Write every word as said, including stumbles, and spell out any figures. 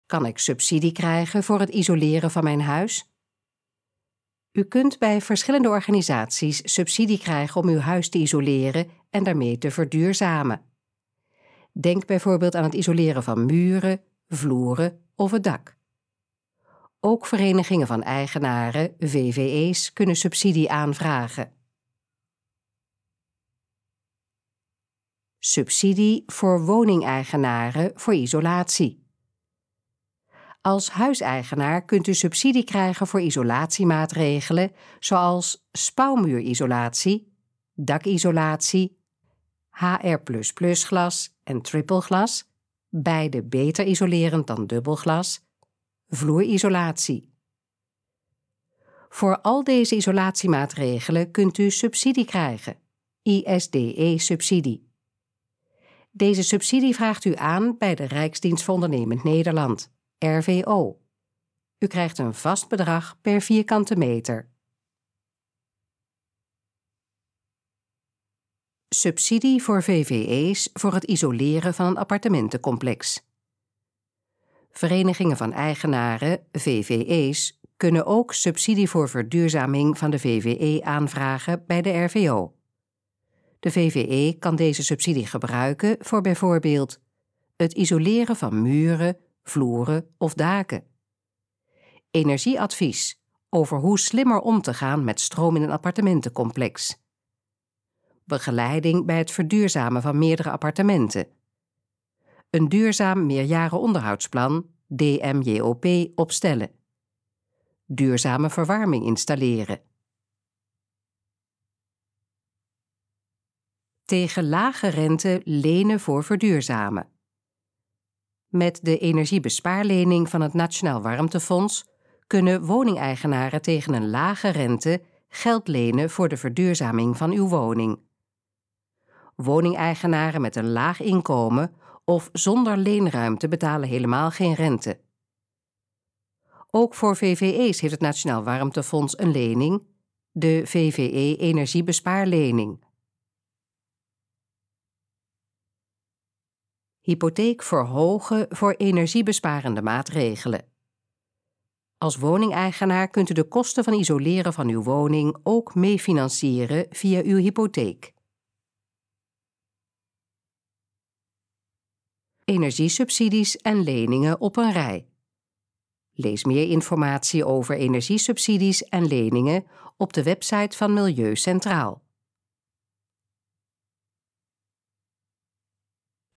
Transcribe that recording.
Kan ik subsidie krijgen voor het isoleren van mijn huis? U kunt bij verschillende organisaties subsidie krijgen om uw huis te isoleren en daarmee te verduurzamen. Denk bijvoorbeeld aan het isoleren van muren, vloeren of het dak. Ook verenigingen van eigenaren, V V E's, kunnen subsidie aanvragen. Subsidie voor woningeigenaren voor isolatie. Als huiseigenaar kunt u subsidie krijgen voor isolatiemaatregelen zoals spouwmuurisolatie, dakisolatie, H R plus plus glas en trippelglas, beide beter isolerend dan dubbelglas, vloerisolatie. Voor al deze isolatiemaatregelen kunt u subsidie krijgen, I S D E-subsidie. Deze subsidie vraagt u aan bij de Rijksdienst voor Ondernemend Nederland, R V O. U krijgt een vast bedrag per vierkante meter. Subsidie voor V V E's voor het isoleren van een appartementencomplex. Verenigingen van eigenaren, V V E's, kunnen ook subsidie voor verduurzaming van de V V E aanvragen bij de R V O. De V V E kan deze subsidie gebruiken voor bijvoorbeeld het isoleren van muren, vloeren of daken. Energieadvies over hoe slimmer om te gaan met stroom in een appartementencomplex. Begeleiding bij het verduurzamen van meerdere appartementen. Een duurzaam meerjarenonderhoudsplan, D M J O P, opstellen. Duurzame verwarming installeren. Tegen lage rente lenen voor verduurzamen. Met de energiebespaarlening van het Nationaal Warmtefonds kunnen woningeigenaren tegen een lage rente geld lenen voor de verduurzaming van uw woning. Woningeigenaren met een laag inkomen of zonder leenruimte betalen helemaal geen rente. Ook voor V V E's heeft het Nationaal Warmtefonds een lening, de V V E Energiebespaarlening. Hypotheek verhogen voor energiebesparende maatregelen. Als woningeigenaar kunt u de kosten van isoleren van uw woning ook meefinancieren via uw hypotheek. Energiesubsidies en leningen op een rij. Lees meer informatie over energiesubsidies en leningen op de website van Milieu Centraal.